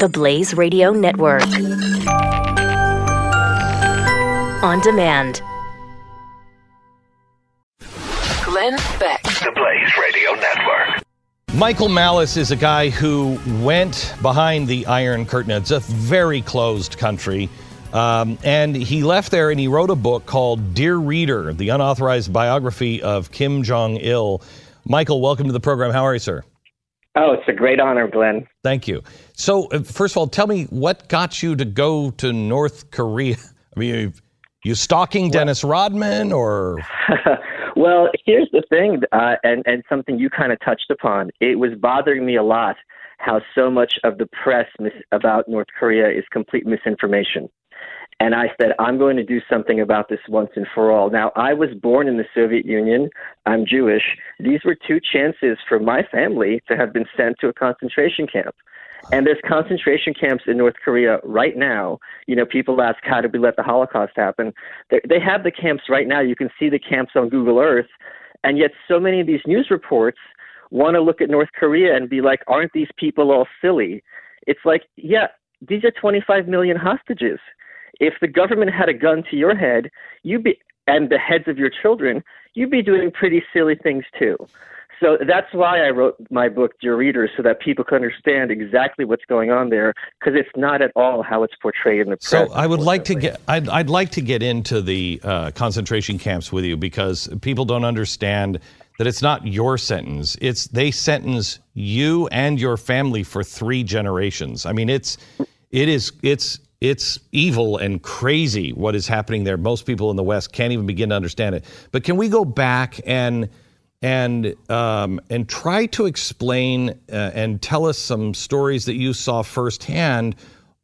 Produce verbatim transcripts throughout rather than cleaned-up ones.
The Blaze Radio Network. On demand. Glenn Beck. The Blaze Radio Network. Michael Malice is a guy who went behind the Iron Curtain. It's a very closed country. Um, and he left there and he wrote a book called Dear Reader, the unauthorized biography of Kim Jong-il. Michael, welcome to the program. How are you, sir? Oh, it's a great honor, Glenn. Thank you. So, uh, first of all, tell me what got you to go to North Korea? I mean, you, you stalking Dennis Rodman or... Well, here's the thing, uh, and, and something you kind of touched upon. It was bothering me a lot how so much of the press mis- about North Korea is complete misinformation. And I said, I'm going to do something about this once and for all. Now, I was born in the Soviet Union. I'm Jewish. These were two chances for my family to have been sent to a concentration camp. And there's concentration camps in North Korea right now. You know, people ask, how did we let the Holocaust happen? They, they have the camps right now. You can see the camps on Google Earth. And yet so many of these news reports want to look at North Korea and be like, aren't these people all silly? It's like, yeah, these are twenty-five million hostages. If the government had a gun to your head, you'd be, and the heads of your children, you'd be doing pretty silly things too. So that's why I wrote my book, Dear Reader, so that people can understand exactly what's going on there, because it's not at all how it's portrayed in the press. So I would like to get, I'd, I'd like to get into the uh, concentration camps with you, because people don't understand that it's not your sentence. It's they sentence you and your family for three generations. I mean, it's it is it's it's evil and crazy what is happening there. Most people in the West can't even begin to understand it. But can we go back and and um, and try to explain uh, and tell us some stories that you saw firsthand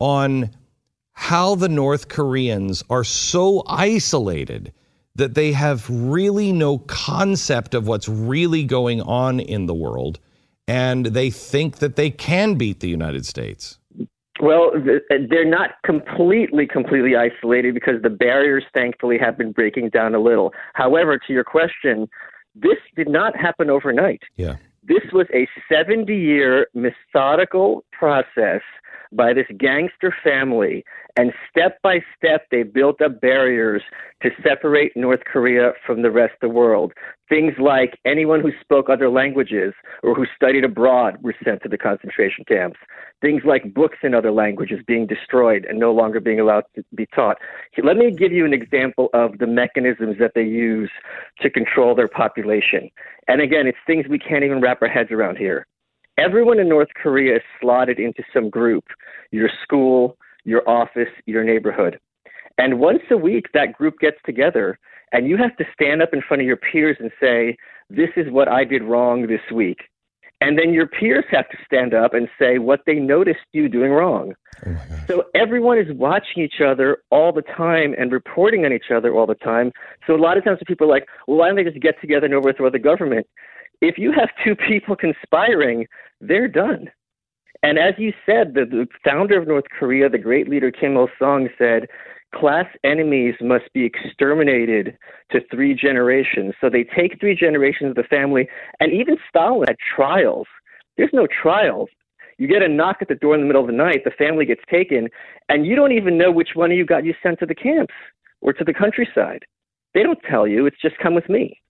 on how the North Koreans are so isolated that they have really no concept of what's really going on in the world, and they think that they can beat the United States? Well, they're not completely, completely isolated, because the barriers, thankfully, have been breaking down a little. However, to your question, this did not happen overnight. Yeah. This was a seventy-year methodical process by this gangster family, and step by step they built up barriers to separate North Korea from the rest of the world. Things like anyone who spoke other languages or who studied abroad were sent to the concentration camps. Things like books in other languages being destroyed and no longer being allowed to be taught. Let me give you an example of the mechanisms that they use to control their population. And again, it's things we can't even wrap our heads around here. Everyone in North Korea is slotted into some group, your school, your office, your neighborhood. And once a week, that group gets together, and you have to stand up in front of your peers and say, this is what I did wrong this week. And then your peers have to stand up and say what they noticed you doing wrong. Oh so everyone is watching each other all the time and reporting on each other all the time. So a lot of times people are like, well, why don't they just get together and overthrow the government? If you have two people conspiring, they're done. And as you said, the, the founder of North Korea, the great leader Kim Il-sung, said, class enemies must be exterminated to three generations. So they take three generations of the family, and even Stalin had trials. There's no trials. You get a knock at the door in the middle of the night, the family gets taken, and you don't even know which one of you got you sent to the camps or to the countryside. They don't tell you. It's just come with me.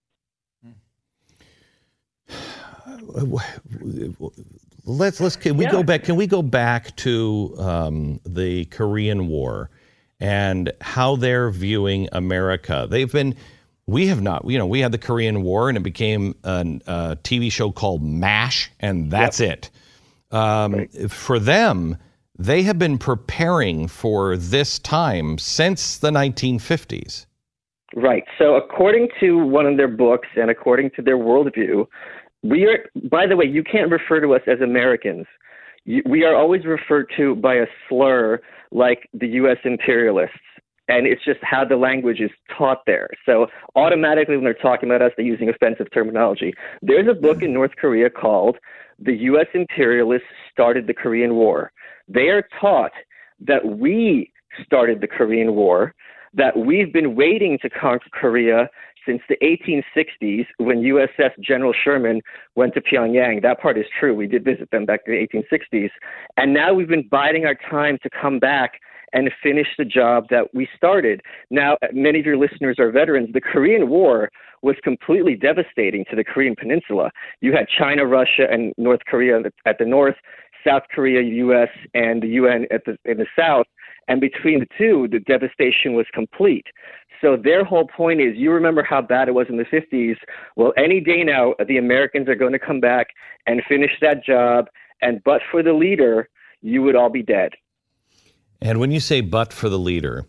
Let's let's can we yeah. go back? Can we go back to um, the Korean War and how they're viewing America? They've been, we have not, you know, we had the Korean War and it became a, a T V show called MASH, and that's yep. it. Um, right. For them, they have been preparing for this time since the nineteen fifties. Right. So according to one of their books and according to their worldview, we are, by the way, you can't refer to us as Americans. You, we are always referred to by a slur like the U S imperialists. And it's just how the language is taught there. So automatically when they're talking about us, they're using offensive terminology. There's a book in North Korea called The U S Imperialists Started the Korean War. They are taught that we started the Korean War, that we've been waiting to conquer Korea since the eighteen sixties, when U S S General Sherman went to Pyongyang. That part is true. We did visit them back in the eighteen sixties. And now we've been biding our time to come back and finish the job that we started. Now, many of your listeners are veterans. The Korean War was completely devastating to the Korean Peninsula. You had China, Russia, and North Korea at the north, South Korea, U S, and the U N at the, in the south. And between the two, the devastation was complete. So their whole point is, you remember how bad it was in the fifties. Well, any day now, the Americans are going to come back and finish that job. And but for the leader, you would all be dead. And when you say but for the leader,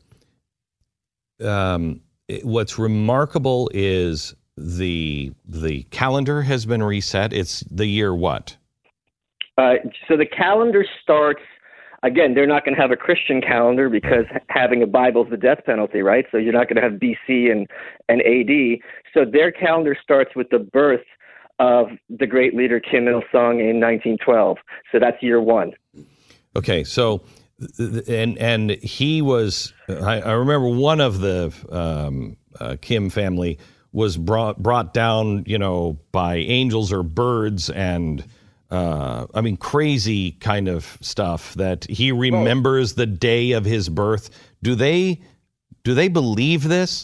um, it, what's remarkable is the the calendar has been reset. It's the year what? Uh, so the calendar starts, again, they're not going to have a Christian calendar because having a Bible is the death penalty, right? So you're not going to have B C and, and A D. So their calendar starts with the birth of the great leader Kim Il-sung in nineteen twelve. So that's year one. Okay, so... And and he was, I, I remember one of the um, uh, Kim family was brought brought down, you know, by angels or birds and, uh, I mean, crazy kind of stuff that he remembers the day of his birth. Do they do they believe this?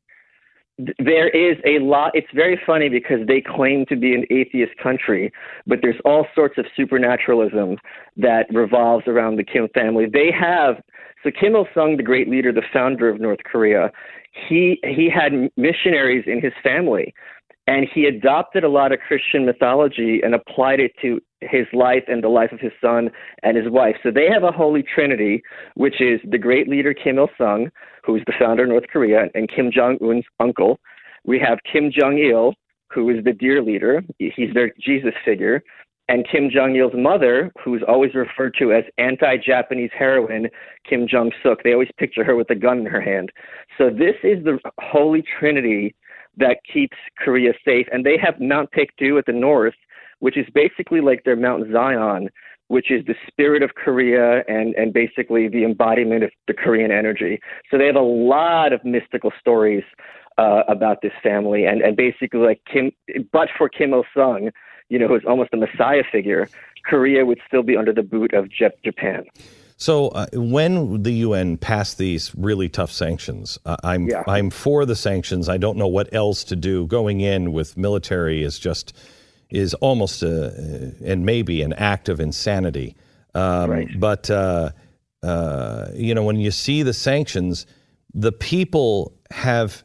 There is a lot. It's very funny because they claim to be an atheist country, but there's all sorts of supernaturalism that revolves around the Kim family. They have, so Kim Il-sung, the great leader, the founder of North Korea, he he had missionaries in his family, and he adopted a lot of Christian mythology and applied it to his life and the life of his son and his wife. So they have a holy trinity, which is the great leader Kim Il-sung, who is the founder of North Korea, and Kim Jong-un's uncle. We have Kim Jong-il, who is the dear leader. He's their Jesus figure. And Kim Jong-il's mother, who's always referred to as anti-Japanese heroine, Kim Jong-suk. They always picture her with a gun in her hand. So this is the holy trinity that keeps Korea safe. And they have Mount Paektu at the north, which is basically like their Mount Zion, which is the spirit of Korea and, and basically the embodiment of the Korean energy. So they have a lot of mystical stories uh, about this family. And, and basically, like Kim, but for Kim Il-sung, you know, who's almost a messiah figure, Korea would still be under the boot of Jap- Japan. So uh, when the U N passed these really tough sanctions, uh, I'm yeah. I'm for the sanctions. I don't know what else to do. Going in with military is just is almost a, and maybe an act of insanity. Um, right. But uh, uh, you know, when you see the sanctions, the people have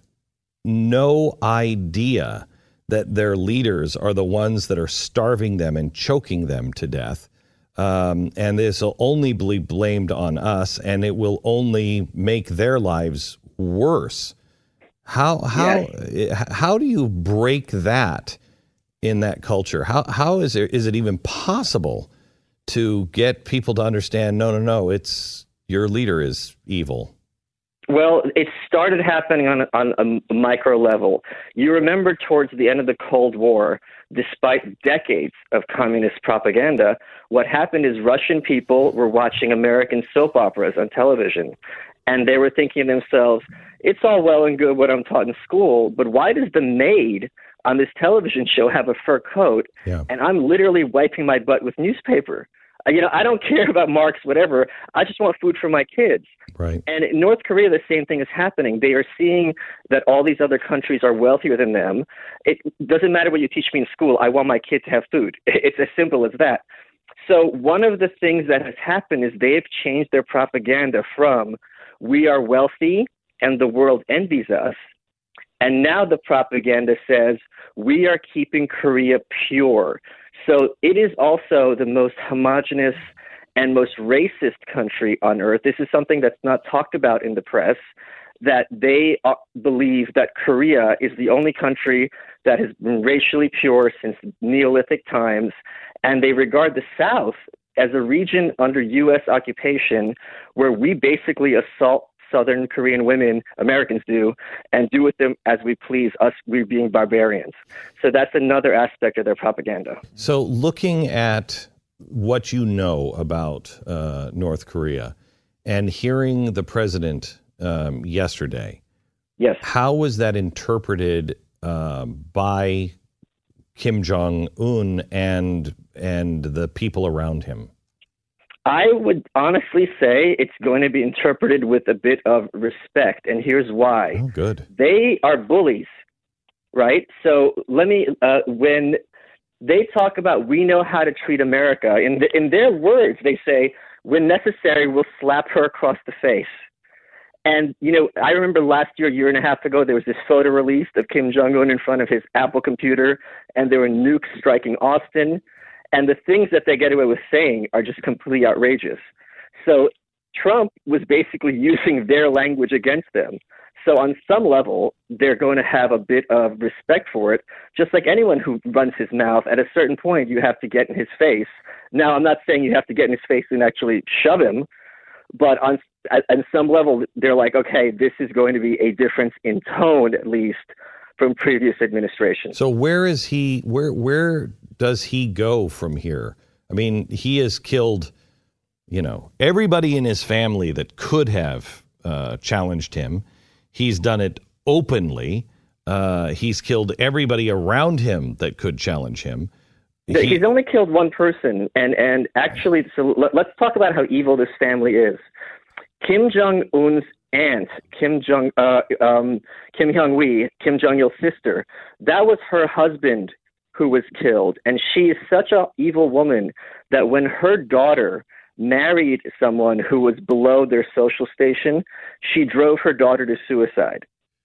no idea that their leaders are the ones that are starving them and choking them to death. Um, and this will only be blamed on us, and it will only make their lives worse. How how yeah. how do you break that in that culture? How how is it is it even possible to get people to understand? No, no, no. It's your leader is evil. Well, it started happening on, on a micro level. You remember towards the end of the Cold War, despite decades of communist propaganda, what happened is Russian people were watching American soap operas on television, and they were thinking to themselves, it's all well and good what I'm taught in school, but why does the maid on this television show have a fur coat, yeah. and I'm literally wiping my butt with newspaper? You know, I don't care about Marx, whatever. I just want food for my kids. Right. And in North Korea, the same thing is happening. They are seeing that all these other countries are wealthier than them. It doesn't matter what you teach me in school. I want my kid to have food. It's as simple as that. So one of the things that has happened is they've changed their propaganda from we are wealthy and the world envies us. And now the propaganda says we are keeping Korea pure. So it is also the most homogenous and most racist country on earth. This is something that's not talked about in the press, that they uh, believe that Korea is the only country that has been racially pure since Neolithic times, and they regard the South as a region under U S occupation where we basically assault Southern Korean women, Americans do, and do with them as we please, us we being barbarians. So that's another aspect of their propaganda. So looking at what you know about uh, North Korea and hearing the president um, yesterday, Yes. How was that interpreted um, by Kim Jong-un and and the people around him? I would honestly say it's going to be interpreted with a bit of respect, and here's why. Oh, good. They are bullies, right? So let me, uh, when they talk about we know how to treat America, in, the, in their words, they say, when necessary, we'll slap her across the face. And, you know, I remember last year, a year and a half ago, there was this photo released of Kim Jong-un in front of his Apple computer, and there were nukes striking Austin. And the things that they get away with saying are just completely outrageous. So Trump was basically using their language against them. So on some level, they're going to have a bit of respect for it. Just like anyone who runs his mouth, at a certain point, you have to get in his face. Now, I'm not saying you have to get in his face and actually shove him, but on, at, at some level, they're like, okay, this is going to be a difference in tone, at least, from previous administrations. So where is he, where, where does he go from here? I mean, he has killed, you know, everybody in his family that could have uh, challenged him. He's done it openly. Uh, he's killed everybody around him that could challenge him. He, he's only killed one person. And, and actually, so let, let's talk about how evil this family is. Kim Jong-un's aunt, Kim Jong, uh, um, Kim Hyung-wee, Kim Jong-il's sister, that was her husband who was killed. And she is such an evil woman that when her daughter married someone who was below their social station, she drove her daughter to suicide.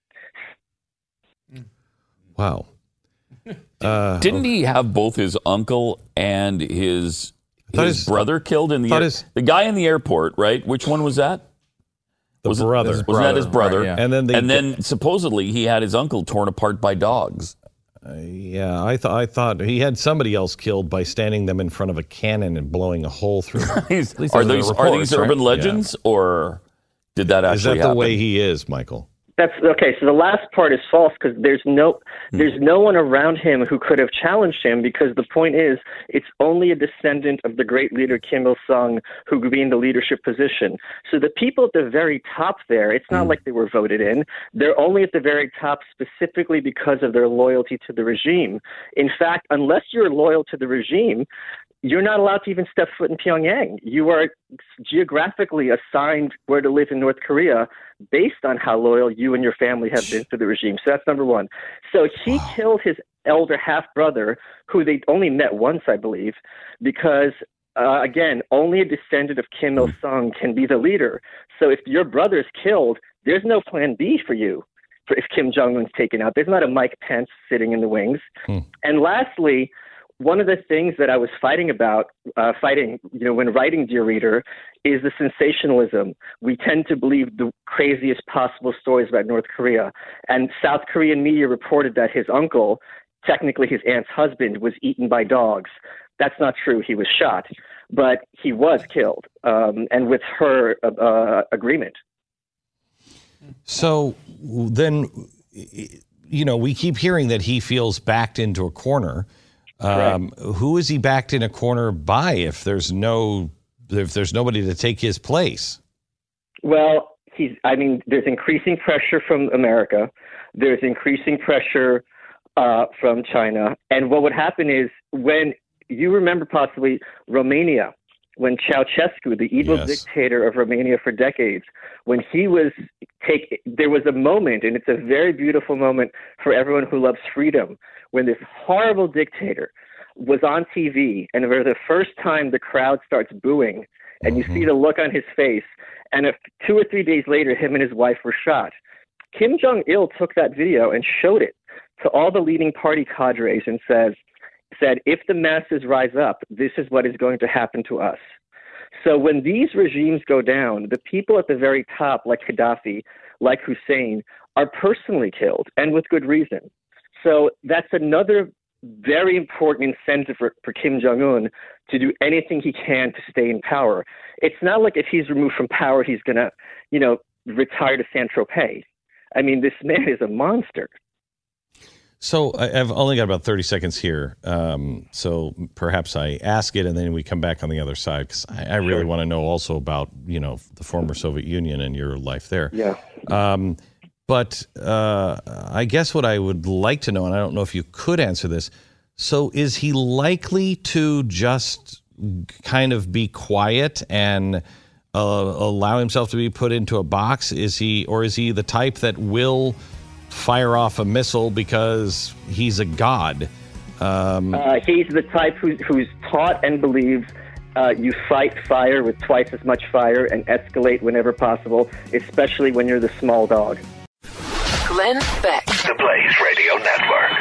Wow. Uh, Didn't he have both his uncle and his his, his brother killed in the air? his, the guy in the airport, right? Which one was that? The was brother. It, was that his brother? Right, yeah. And then, they, and then supposedly he had his uncle torn apart by dogs. Uh, yeah, I thought I thought he had somebody else killed by standing them in front of a cannon and blowing a hole through it. are those are these the are reports, these right? urban legends, or did that actually Is that the happen? way he is, Michael? That's okay. So the last part is false because there's no there's no one around him who could have challenged him, because the point is it's only a descendant of the great leader Kim Il Sung who could be in the leadership position. So the people at the very top there, it's not like they were voted in. They're only at the very top specifically because of their loyalty to the regime. In fact, unless you're loyal to the regime, you're not allowed to even step foot in Pyongyang. You are geographically assigned where to live in North Korea based on how loyal you and your family have been to the regime. So that's number one. So he wow. killed his elder half-brother, who they only met once, I believe, because, uh, again, only a descendant of Kim Il-sung can be the leader. So if your brother's killed, there's no plan B for you. For if Kim Jong-un's taken out, there's not a Mike Pence sitting in the wings. Hmm. And lastly, one of the things that I was fighting about, uh, fighting, you know, when writing Dear Reader, is the sensationalism. We tend to believe the craziest possible stories about North Korea. And South Korean media reported that his uncle, technically his aunt's husband, was eaten by dogs. That's not true. He was shot, but he was killed, um, and with her uh, agreement. So then, you know, we keep hearing that he feels backed into a corner. Um, who is he backed in a corner by if there's no if there's nobody to take his place? Well, he's I mean, there's increasing pressure from America. There's increasing pressure uh, from China. And what would happen is, when you remember possibly Romania, when Ceausescu, the evil yes. dictator of Romania for decades, when he was take, there was a moment, and it's a very beautiful moment for everyone who loves freedom, when this horrible dictator was on T V, and for the first time the crowd starts booing, and mm-hmm. you see the look on his face, and if two or three days later him and his wife were shot. Kim Jong-il took that video and showed it to all the leading party cadres and says, said, if the masses rise up, this is what is going to happen to us. So when these regimes go down, the people at the very top, like Gaddafi, like Hussein, are personally killed, and with good reason. So that's another very important incentive for, for Kim Jong-un to do anything he can to stay in power. It's not like if he's removed from power, he's going to, you know, retire to Saint-Tropez. I mean, this man is a monster. So I've only got about thirty seconds here. Um, so perhaps I ask it and then we come back on the other side, because I, I really sure. want to know also about, you know, the former Soviet Union and your life there. Yeah. Um, But uh, I guess what I would like to know, and I don't know if you could answer this, so is he likely to just kind of be quiet and uh, allow himself to be put into a box? Is he, or is he the type that will fire off a missile because he's a god? Um, uh, he's the type who's, who's taught and believes uh, you fight fire with twice as much fire and escalate whenever possible, especially when you're the small dog. Glenn Beck. The Blaze Radio Network.